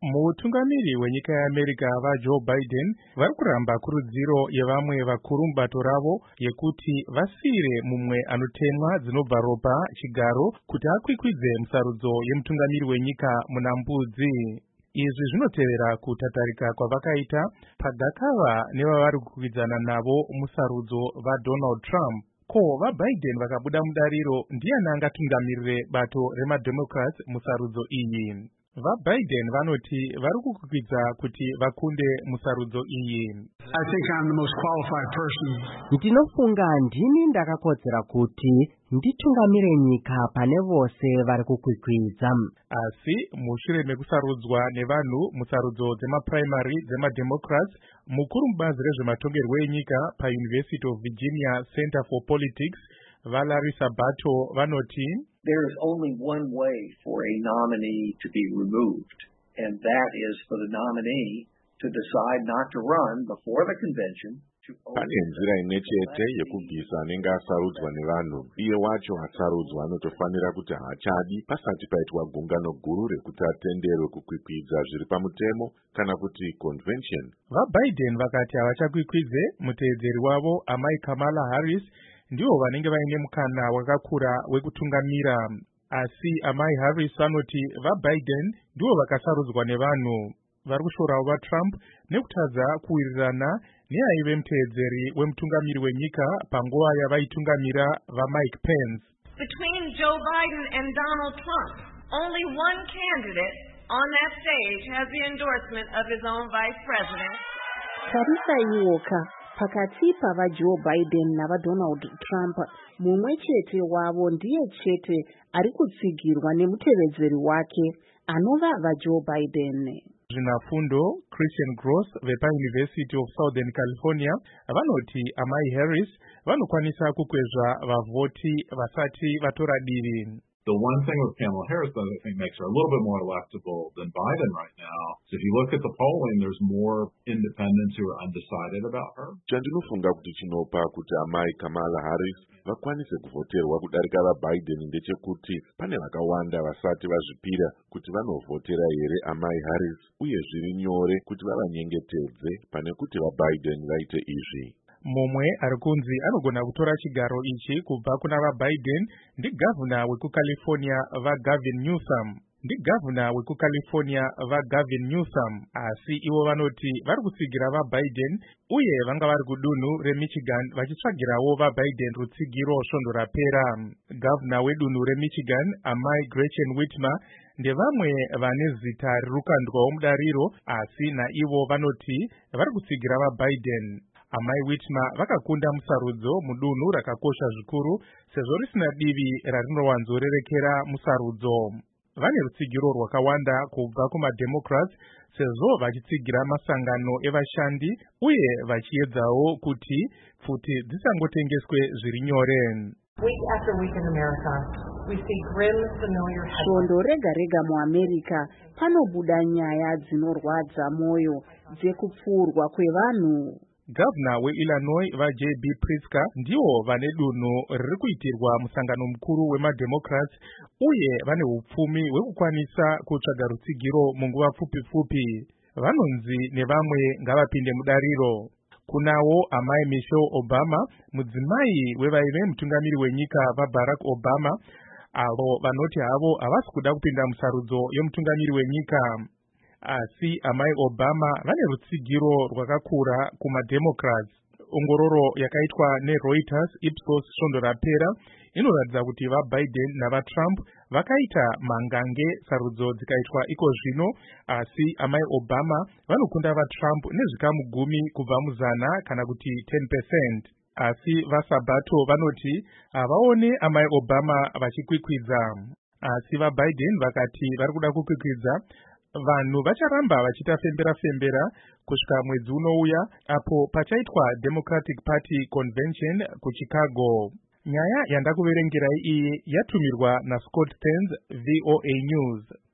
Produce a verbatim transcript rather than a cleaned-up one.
Mutungamiri wenyika yeAmerica vaJoe Biden vari kuramba kurudziro yevamwe vakuru mubato ravo yekuti vasiyire mumwe anotemwa dzinobva ropa chigaro kuti akwikwidze musarudzo yemutungamiri wenyika muna mbudzi. Izvi zvinotevera kutatarika kwavakaita pagakava nevavari kukwidzana navo musarudzo vaDonald Trump. Ko vaBiden vakabuda mudariro ndiani angatungamirire bato remademocrats musarudzo iyi? VaBiden vanoti vari kukwidza kuti vakunde musarudzo iyi. I think I'm the most qualified person. Ndinofunga ndini ndakakodzera kuti nditungamire nyika pane vose vari kukwikwidza. Asi mushure mekusarudzwa nevanhu musarudzo dzemaprimary dzemademocrats, mukuru mubazi rezvematongerwo enyika paUniversity of Virginia Center for Politics Valerie Sabato vanoti there is only one way for a nominee to be removed, and that is for the nominee to decide not to run before the convention. Pane nzira imwe chete yekubvisa anenge asarudzwa nevanhu. Iye wacho asarudzwa anotofanira kuti haachadi pasati paitwa gungano guru rekuti atenderwe kukwikwidza zviri pamutemo kana kuti convention. VaBiden vakati havachakwikwidzwe, muteedzeri wavo amai Kamala Harris ndivo vanenge vaine mukana wakakura wekutungamira. Asi amai Harris vanoti vaBiden ndivo vakasarudzwa nevanhu. Vari kushorawo vaTrump nekutadza kuwirirana neaive muteedzeri wemutungamiri wenyika panguva yavaitungamira vaMike Pence. Between Joe Biden and Donald Trump, only one candidate on that stage has the endorsement of his own vice president. Tarisa iwoka pakati pavaJoe Biden navaDonald Trump, mumwe chete wavo ndiye chete ari kutsigirwa nemutevedzeri wake anova vaJoe Biden. Zvinafundo Christian Gross vepaUniversity of Southern California vanoti amai Harris vanokwanisa kukwezva vavhoti vasati vatora diri. The one thing with Kamala Harris that I think makes her a little bit more electable than Biden right now is if you look at the polling, there's more independents who are undecided about her. Chandinofunga kuti chinopa kuti amai Kamala Harris vakwanise kuvhoterwa kudarika vaBiden ndechekuti pane vakawanda vasati vazvipira kuti vanovhotera here amai Harris, uye zviri nyore kuti vavanyengetedze pane kuti vaBiden vaite izvi. Mumwe ari kunzi anogona kutora chigaro ichi kubva kuna vaBiden ndigavhuna wekuCalifornia vaGavin Newsom. Ndigavhuna wekuCalifornia vaGavin Newsom, asi ivo vanoti vari kutsigira vaBiden uye vanga vari kudunhu reMichigan vachitsvagirawo vaBiden rutsigiro svondo rapera. Gavhuna wedunhu reMichigan amai Gretchen Whitmer ndevamwe vane zita rirukandwawo mudariro, asi naivo vanoti vari kutsigira vaBiden. Amai Whitmer vakakunda musarudzo mudunhu rakakosha zvikuru sezvo risina divi rarinowanzorerekera musarudzo. Vane rutsigiro rwakawanda kubva kumademocrats sezvo vachitsigira masangano evashandi uye vachiedzawo kuti pfuti dzisangotengeswe zviri nyore. Week after week in America, we see grim familiar svondo rega rega muAmerica panobuda nyaya dzinorwadza moyo dzekupfuurwa kwevanhu. Gavana weIllinois vaJ B Pritzker ndivo vane dunhu riri kuitirwa musangano mukuru wemademocrats uye vane upfumi hwekukwanisa kutsvaga rutsigiro munguva pfupi pfupi. Vanonzi nevamwe ngavapinde mudariro. Kunawo amai Michelle Obama, mudzimai wevaive mutungamiri wenyika vaBarack Obama, avo vanoti havo havasi kuda kupinda musarudzo yemutungamiri wenyika. Asi amai Obama vane rutsigiro rwakakura kumademocrats. Ongororo yakaitwa neReuters Ipsos svondo rapera inoratidza kuti vaBiden navaTrump vakaita mangange sarudzo dzikaitwa iko zvino, asi amai Obama vanokunda vaTrump nezvikamu gumi kubva muzana kana kuti ten percent. Asi vaSabato vanoti havaone amai Obama vachikwikwidza. Asi vaBiden vakati vari kuda kukwikwidza, vanhu vacharamba vachita fembera fembera kusvika mwedzi unouya apo pachaitwa Democratic Party Convention kuChicago. Nyaya yandakuverengerai iyi yatumirwa naScott Stearns, V O A News.